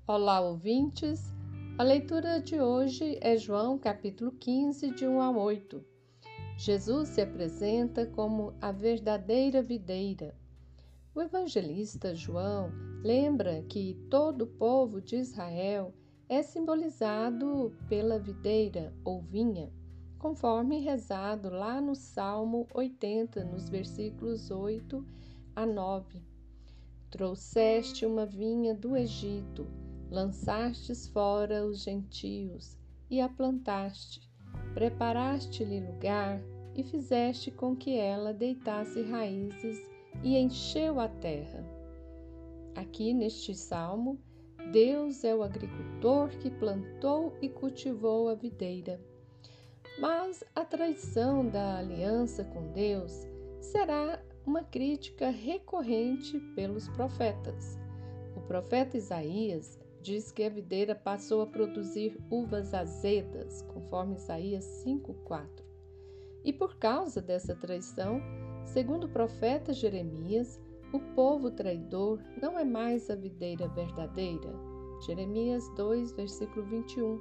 Olá, ouvintes! A leitura de hoje é João capítulo 15, de 1 a 8. Jesus se apresenta como a verdadeira videira. O evangelista João lembra que todo o povo de Israel é simbolizado pela videira ou vinha, conforme rezado lá no Salmo 80, nos versículos 8 a 9. Trouxeste uma vinha do Egito, lançastes fora os gentios e a plantaste, preparaste-lhe lugar e fizeste com que ela deitasse raízes e encheu a terra. Aqui neste salmo, Deus é o agricultor que plantou e cultivou a videira. Mas a traição da aliança com Deus será uma crítica recorrente pelos profetas. O profeta Isaías diz que a videira passou a produzir uvas azedas, conforme Isaías 5:4. E por causa dessa traição, segundo o profeta Jeremias, o povo traidor não é mais a videira verdadeira. Jeremias 2, versículo 21.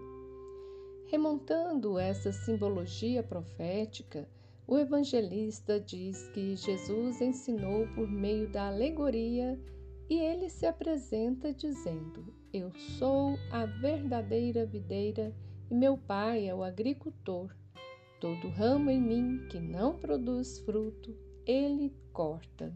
Remontando essa simbologia profética, o evangelista diz que Jesus ensinou por meio da alegoria e ele se apresenta dizendo: Eu sou a verdadeira videira e meu pai é o agricultor. Todo ramo em mim que não produz fruto, ele corta.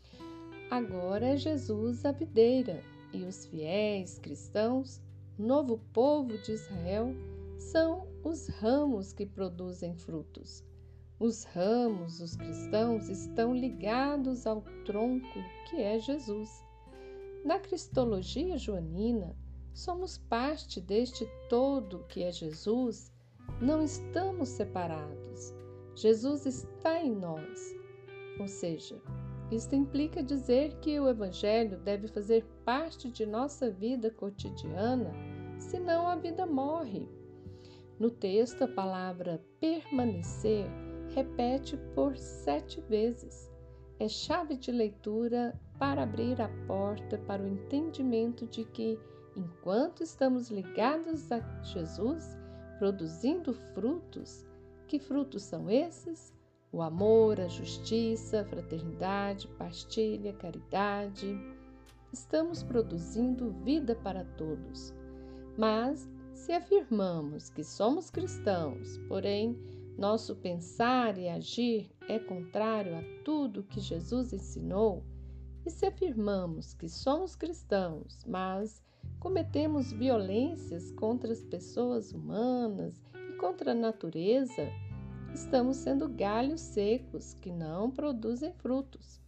Agora é Jesus a videira e os fiéis cristãos, o novo povo de Israel, são os ramos que produzem frutos. Os ramos, os cristãos, estão ligados ao tronco que é Jesus. Na cristologia joanina, somos parte deste todo que é Jesus, não estamos separados. Jesus está em nós. Ou seja, isso implica dizer que o Evangelho deve fazer parte de nossa vida cotidiana, senão a vida morre. No texto, a palavra permanecer repete por 7 vezes. É chave de leitura para abrir a porta para o entendimento de que, enquanto estamos ligados a Jesus, produzindo frutos, que frutos são esses? O amor, a justiça, a fraternidade, partilha, caridade. Estamos produzindo vida para todos. Mas, se afirmamos que somos cristãos, porém, nosso pensar e agir é contrário a tudo que Jesus ensinou, e se afirmamos que somos cristãos, mas cometemos violências contra as pessoas humanas e contra a natureza, estamos sendo galhos secos que não produzem frutos.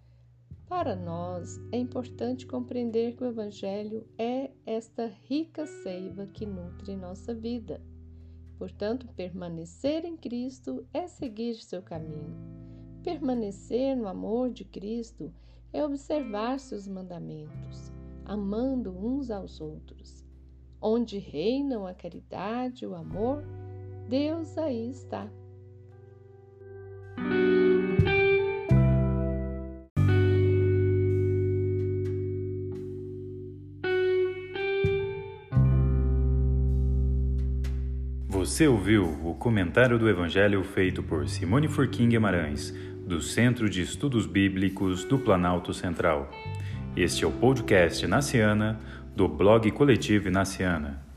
Para nós, é importante compreender que o Evangelho é esta rica seiva que nutre nossa vida. Portanto, permanecer em Cristo é seguir seu caminho. Permanecer no amor de Cristo é observar seus mandamentos, amando uns aos outros. Onde reinam a caridade e o amor, Deus aí está. Você ouviu o comentário do Evangelho feito por Simone Furquim Guimarães, do Centro de Estudos Bíblicos do Planalto Central. Este é o podcast Naciana, do blog Coletivo Naciana.